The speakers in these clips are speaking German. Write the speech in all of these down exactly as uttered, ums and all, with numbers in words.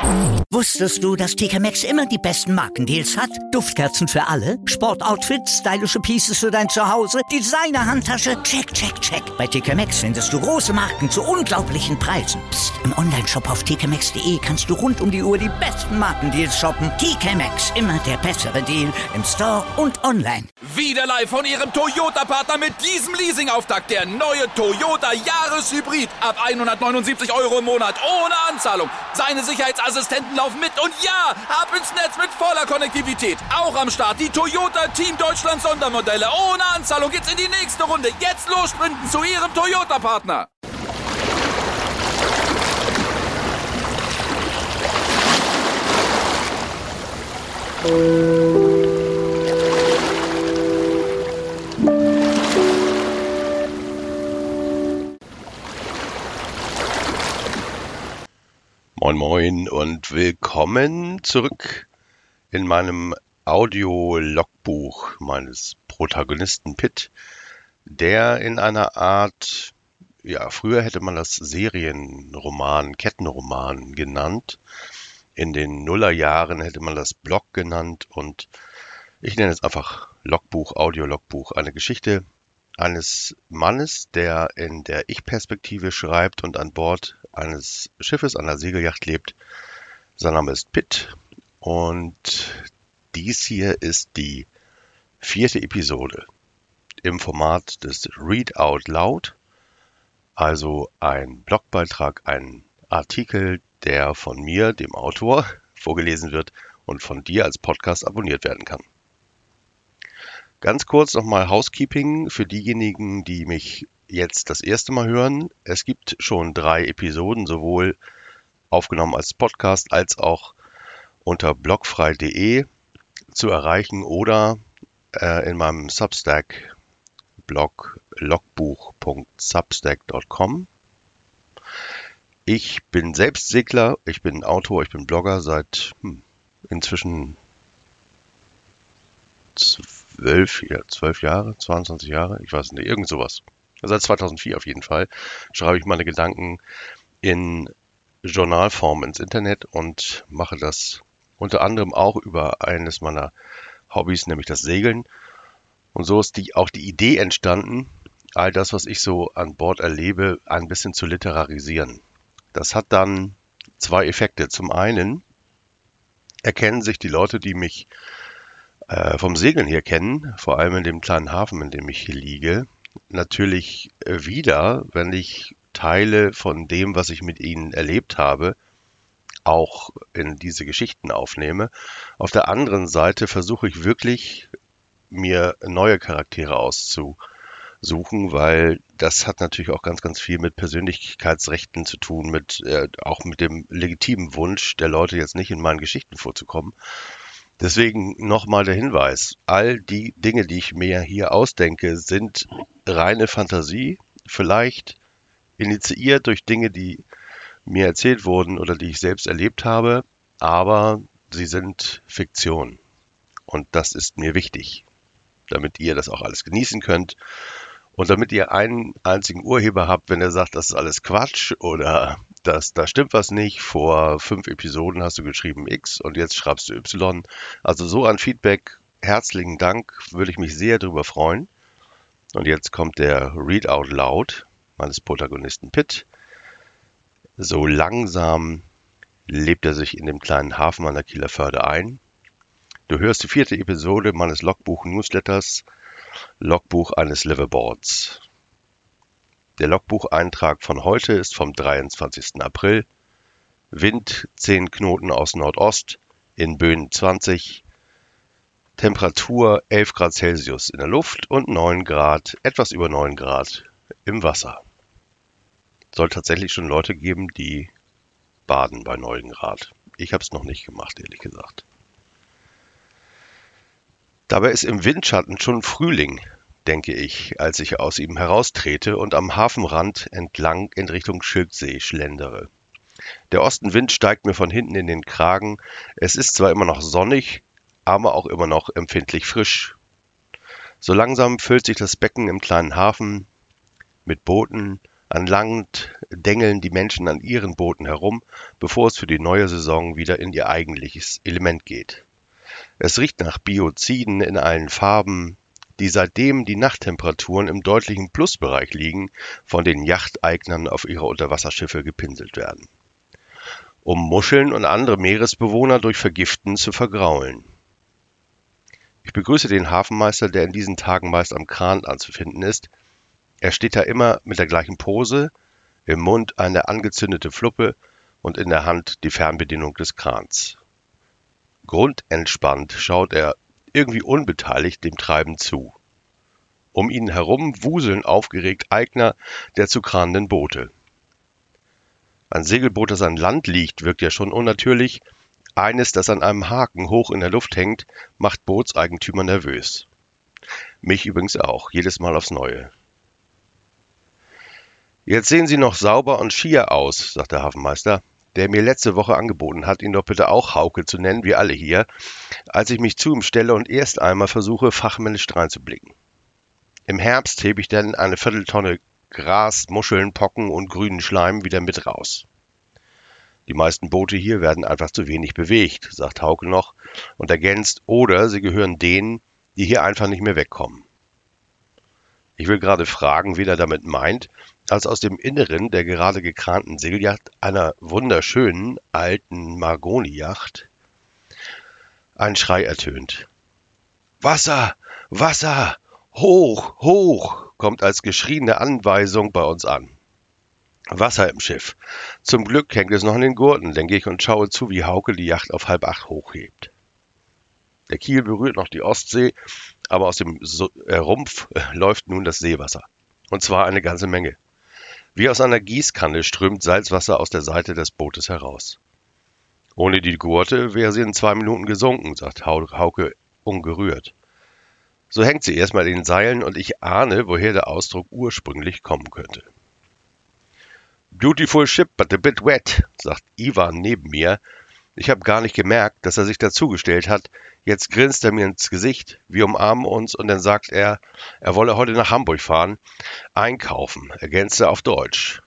Wusstest du, dass T K Maxx immer die besten Markendeals hat? Duftkerzen für alle, Sportoutfits, stylische Pieces für dein Zuhause, Designer-Handtasche, check, check, check. Bei T K Maxx findest du große Marken zu unglaublichen Preisen. Psst. Im Onlineshop auf t k maxx punkt d e kannst du rund um die Uhr die besten Markendeals shoppen. T K Maxx, immer der bessere Deal im Store und online. Wieder live von Ihrem Toyota-Partner mit diesem Leasing-Auftakt. Der neue Toyota Jahreshybrid. Ab hundertneunundsiebzig Euro im Monat. Ohne Anzahlung. Seine Sicherheitsassistenten laufen mit. Und ja, ab ins Netz mit voller Konnektivität. Auch am Start die Toyota Team Deutschland Sondermodelle. Ohne Anzahlung geht's in die nächste Runde. Jetzt los sprinten zu Ihrem Toyota-Partner. Moin Moin und willkommen zurück in meinem Audio-Logbuch meines Protagonisten Pitt, der in einer Art, ja, früher hätte man das Serienroman, Kettenroman genannt, in den Nullerjahren hätte man das Blog genannt und ich nenne es einfach Logbuch, Audio-Logbuch, eine Geschichte eines Mannes, der in der Ich-Perspektive schreibt und an Bord eines Schiffes, einer Segelyacht lebt. Sein Name ist Pitt und dies hier ist die vierte Episode im Format des Read Out Loud, also ein Blogbeitrag, ein Artikel, der von mir, dem Autor, vorgelesen wird und von dir als Podcast abonniert werden kann. Ganz kurz nochmal Housekeeping für diejenigen, die mich jetzt das erste Mal hören. Es gibt schon drei Episoden, sowohl aufgenommen als Podcast als auch unter blogfrei punkt de zu erreichen oder äh, in meinem Substack Blog logbuch punkt substack punkt com. Ich bin selbst Segler, ich bin Autor, ich bin Blogger seit hm, inzwischen zwölf, ja, zwölf Jahre, zweiundzwanzig Jahre, ich weiß nicht, irgend sowas. Seit zweitausendvier auf jeden Fall schreibe ich meine Gedanken in Journalform ins Internet und mache das unter anderem auch über eines meiner Hobbys, nämlich das Segeln. Und so ist die, auch die Idee entstanden, all das, was ich so an Bord erlebe, ein bisschen zu literarisieren. Das hat dann zwei Effekte. Zum einen erkennen sich die Leute, die mich äh, vom Segeln her kennen, vor allem in dem kleinen Hafen, in dem ich hier liege, natürlich äh, wieder, wenn ich Teile von dem, was ich mit ihnen erlebt habe, auch in diese Geschichten aufnehme. Auf der anderen Seite versuche ich wirklich, mir neue Charaktere auszusuchen, weil das hat natürlich auch ganz, ganz viel mit Persönlichkeitsrechten zu tun, mit äh, auch mit dem legitimen Wunsch der Leute, jetzt nicht in meinen Geschichten vorzukommen. Deswegen nochmal der Hinweis, all die Dinge, die ich mir hier ausdenke, sind reine Fantasie, vielleicht initiiert durch Dinge, die mir erzählt wurden oder die ich selbst erlebt habe, aber sie sind Fiktion. Und das ist mir wichtig, damit ihr das auch alles genießen könnt und damit ihr einen einzigen Urheber habt, wenn er sagt, das ist alles Quatsch oder das, da stimmt was nicht, vor fünf Episoden hast du geschrieben X und jetzt schreibst du Y. Also so ein Feedback, herzlichen Dank, würde ich mich sehr darüber freuen. Und jetzt kommt der Read Out Loud meines Protagonisten Pitt. So langsam lebt er sich in dem kleinen Hafen an der Kieler Förde ein. Du hörst die vierte Episode meines Logbuch-Newsletters, Logbuch eines Liveaboards. Der Logbucheintrag von heute ist vom dreiundzwanzigsten April. Wind zehn Knoten aus Nordost, in Böen zwanzig. Temperatur elf Grad Celsius in der Luft und neun Grad, etwas über neun Grad im Wasser. Soll tatsächlich schon Leute geben, die baden bei neun Grad. Ich habe es noch nicht gemacht, ehrlich gesagt. Dabei ist im Windschatten schon Frühling, denke ich, als ich aus ihm heraustrete und am Hafenrand entlang in Richtung Schilksee schlendere. Der Ostenwind steigt mir von hinten in den Kragen. Es ist zwar immer noch sonnig, aber auch immer noch empfindlich frisch. So langsam füllt sich das Becken im kleinen Hafen mit Booten, An Land dengeln die Menschen an ihren Booten herum, bevor es für die neue Saison wieder in ihr eigentliches Element geht. Es riecht nach Bioziden in allen Farben, die seitdem die Nachttemperaturen im deutlichen Plusbereich liegen, von den Yachteignern auf ihre Unterwasserschiffe gepinselt werden, um Muscheln und andere Meeresbewohner durch Vergiften zu vergraulen. Ich begrüße den Hafenmeister, der in diesen Tagen meist am Kran anzufinden ist. Er steht da immer mit der gleichen Pose, im Mund eine angezündete Fluppe und in der Hand die Fernbedienung des Krans. Grundentspannt schaut er irgendwie unbeteiligt dem Treiben zu. Um ihn herum wuseln aufgeregt Eigner der zu kranenden Boote. Ein Segelboot, das an Land liegt, wirkt ja schon unnatürlich. Eines, das an einem Haken hoch in der Luft hängt, macht Bootseigentümer nervös. Mich übrigens auch, jedes Mal aufs Neue. Jetzt sehen Sie noch sauber und schier aus, sagt der Hafenmeister, der mir letzte Woche angeboten hat, ihn doch bitte auch Hauke zu nennen, wie alle hier, als ich mich zu ihm stelle und erst einmal versuche, fachmännisch dreinzublicken. Im Herbst hebe ich dann eine Vierteltonne Gras, Muscheln, Pocken und grünen Schleim wieder mit raus. Die meisten Boote hier werden einfach zu wenig bewegt, sagt Hauke noch und ergänzt, oder sie gehören denen, die hier einfach nicht mehr wegkommen. Ich will gerade fragen, wen er damit meint, als aus dem Inneren der gerade gekranten Segelyacht, einer wunderschönen alten Margoni-Yacht, ein Schrei ertönt. Wasser! Wasser! Hoch! Hoch! Kommt als geschrieene Anweisung bei uns an. Wasser im Schiff. Zum Glück hängt es noch in den Gurten, denke ich und schaue zu, wie Hauke die Yacht auf halb acht hochhebt. Der Kiel berührt noch die Ostsee, aber aus dem so äh, Rumpf äh, läuft nun das Seewasser. Und zwar eine ganze Menge. Wie aus einer Gießkanne strömt Salzwasser aus der Seite des Bootes heraus. Ohne die Gurte wäre sie in zwei Minuten gesunken, sagt Hauke ungerührt. So hängt sie erstmal in den Seilen und ich ahne, woher der Ausdruck ursprünglich kommen könnte. Beautiful ship, but a bit wet, sagt Ivan neben mir. Ich habe gar nicht gemerkt, dass er sich dazugestellt hat. Jetzt grinst er mir ins Gesicht, wir umarmen uns und dann sagt er, er wolle heute nach Hamburg fahren, einkaufen, ergänzt er auf Deutsch.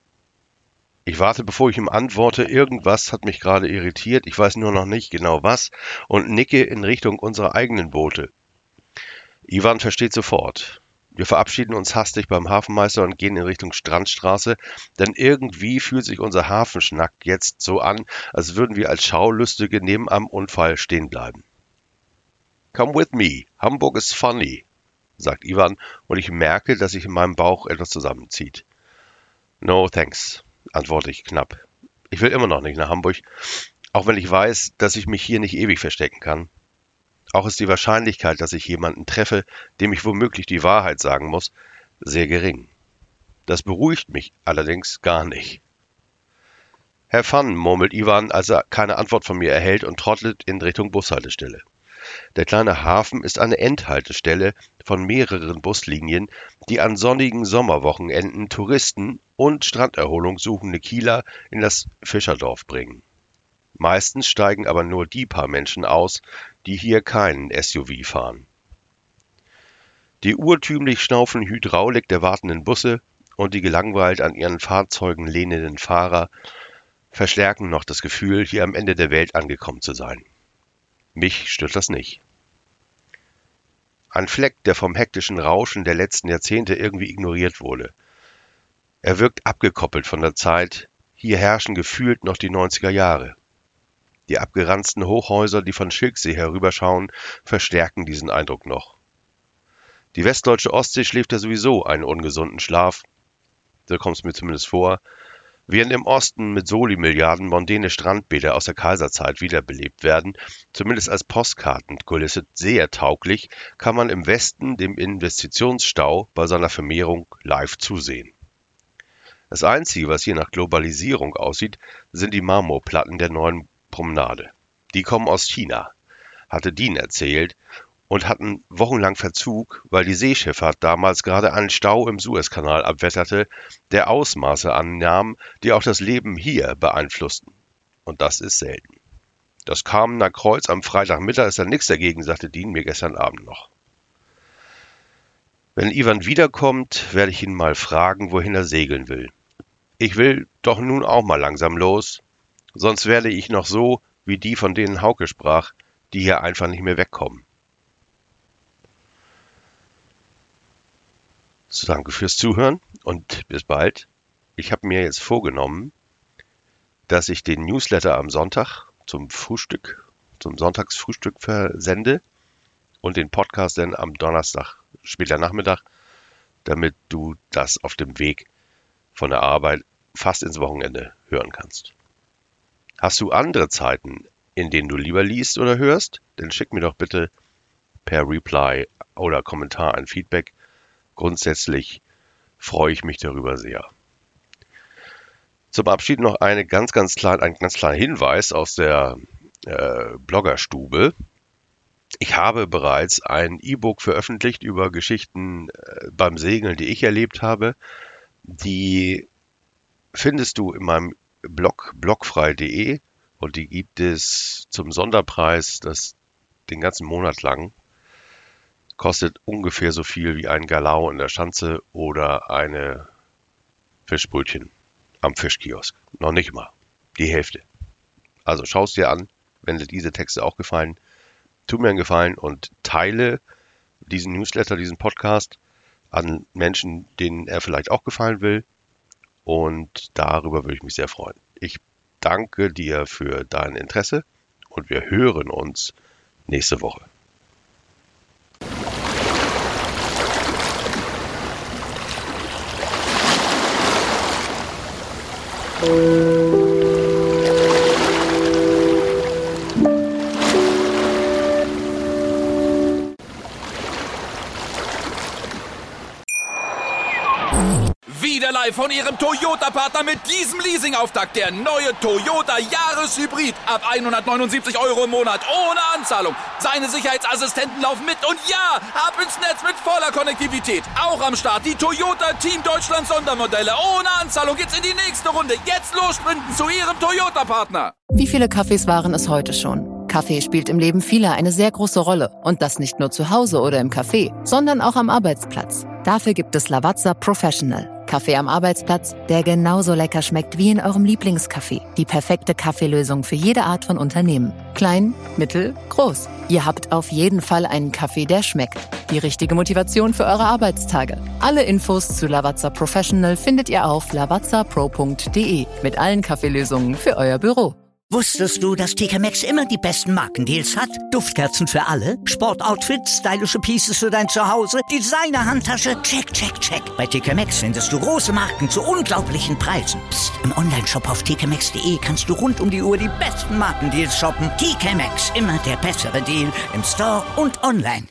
Ich warte, bevor ich ihm antworte, irgendwas hat mich gerade irritiert, ich weiß nur noch nicht genau was, und nicke in Richtung unserer eigenen Boote. Ivan versteht sofort. Wir verabschieden uns hastig beim Hafenmeister und gehen in Richtung Strandstraße, denn irgendwie fühlt sich unser Hafenschnack jetzt so an, als würden wir als Schaulustige neben einem Unfall stehen bleiben. Come with me, Hamburg is funny, sagt Ivan und ich merke, dass sich in meinem Bauch etwas zusammenzieht. No thanks, antworte ich knapp. Ich will immer noch nicht nach Hamburg, auch wenn ich weiß, dass ich mich hier nicht ewig verstecken kann. Auch ist die Wahrscheinlichkeit, dass ich jemanden treffe, dem ich womöglich die Wahrheit sagen muss, sehr gering. Das beruhigt mich allerdings gar nicht. Herr Fun, murmelt Ivan, als er keine Antwort von mir erhält und trottelt in Richtung Bushaltestelle. Der kleine Hafen ist eine Endhaltestelle von mehreren Buslinien, die an sonnigen Sommerwochenenden Touristen und Stranderholung suchende Kieler in das Fischerdorf bringen. Meistens steigen aber nur die paar Menschen aus, die hier keinen S U V fahren. Die urtümlich schnaufende Hydraulik der wartenden Busse und die gelangweilt an ihren Fahrzeugen lehnenden Fahrer verstärken noch das Gefühl, hier am Ende der Welt angekommen zu sein. Mich stört das nicht. Ein Fleck, der vom hektischen Rauschen der letzten Jahrzehnte irgendwie ignoriert wurde. Er wirkt abgekoppelt von der Zeit, hier herrschen gefühlt noch die neunziger Jahre. Die abgeranzten Hochhäuser, die von Schilksee herüberschauen, verstärken diesen Eindruck noch. Die westdeutsche Ostsee schläft ja sowieso einen ungesunden Schlaf, so kommt es mir zumindest vor, während im Osten mit Soli-Milliarden mondäne Strandbäder aus der Kaiserzeit wiederbelebt werden, zumindest als Postkartenkulisse sehr tauglich, kann man im Westen dem Investitionsstau bei seiner Vermehrung live zusehen. Das Einzige, was hier nach Globalisierung aussieht, sind die Marmorplatten der neuen Promenade. Die kommen aus China, hatte Dean erzählt, und hatten wochenlang Verzug, weil die Seeschifffahrt damals gerade einen Stau im Suezkanal abwetterte, der Ausmaße annahm, die auch das Leben hier beeinflussten. Und das ist selten. Das Kamener Kreuz am Freitagmittag ist da nichts dagegen, sagte Dean mir gestern Abend noch. Wenn Ivan wiederkommt, werde ich ihn mal fragen, wohin er segeln will. Ich will doch nun auch mal langsam los, sonst werde ich noch so, wie die, von denen Hauke sprach, die hier einfach nicht mehr wegkommen. So, danke fürs Zuhören und bis bald. Ich habe mir jetzt vorgenommen, dass ich den Newsletter am Sonntag zum Frühstück, zum Sonntagsfrühstück versende und den Podcast dann am Donnerstag, später Nachmittag, damit du das auf dem Weg von der Arbeit fast ins Wochenende hören kannst. Hast du andere Zeiten, in denen du lieber liest oder hörst? Dann schick mir doch bitte per Reply oder Kommentar ein Feedback. Grundsätzlich freue ich mich darüber sehr. Zum Abschied noch eine ganz, ganz klein, ein ganz kleiner Hinweis aus der äh, Bloggerstube. Ich habe bereits ein E-Book veröffentlicht über Geschichten äh, beim Segeln, die ich erlebt habe. Die findest du in meinem Blog blogfrei punkt de und die gibt es zum Sonderpreis, das den ganzen Monat lang. Kostet ungefähr so viel wie ein Galao in der Schanze oder eine Fischbrötchen am Fischkiosk. Noch nicht mal. Die Hälfte. Also schau es dir an, wenn dir diese Texte auch gefallen. Tu mir einen Gefallen und teile diesen Newsletter, diesen Podcast an Menschen, denen er vielleicht auch gefallen will. Und darüber würde ich mich sehr freuen. Ich danke dir für dein Interesse und wir hören uns nächste Woche. Wieder live von Ihrem Toyota-Partner mit diesem Leasing-Auftakt. Der neue Toyota Jahreshybrid. Ab hundertneunundsiebzig Euro im Monat. Ohne Anzahlung. Seine Sicherheitsassistenten laufen mit. Und ja, ab ins Netz mit voller Konnektivität. Auch am Start die Toyota Team Deutschland Sondermodelle. Ohne Anzahlung geht's in die nächste Runde. Jetzt los sprinten zu Ihrem Toyota-Partner. Wie viele Kaffees waren es heute schon? Kaffee spielt im Leben vieler eine sehr große Rolle. Und das nicht nur zu Hause oder im Café, sondern auch am Arbeitsplatz. Dafür gibt es Lavazza Professional. Kaffee am Arbeitsplatz, der genauso lecker schmeckt wie in eurem Lieblingscafé. Die perfekte Kaffeelösung für jede Art von Unternehmen. Klein, mittel, groß. Ihr habt auf jeden Fall einen Kaffee, der schmeckt. Die richtige Motivation für eure Arbeitstage. Alle Infos zu Lavazza Professional findet ihr auf lavazza pro punkt de mit allen Kaffeelösungen für euer Büro. Wusstest du, dass T K Maxx immer die besten Markendeals hat? Duftkerzen für alle, Sportoutfits, stylische Pieces für dein Zuhause, Designer-Handtasche, check, check, check. Bei T K Maxx findest du große Marken zu unglaublichen Preisen. Psst. Im Onlineshop auf t k maxx punkt de kannst du rund um die Uhr die besten Markendeals shoppen. T K Maxx, immer der bessere Deal im Store und online.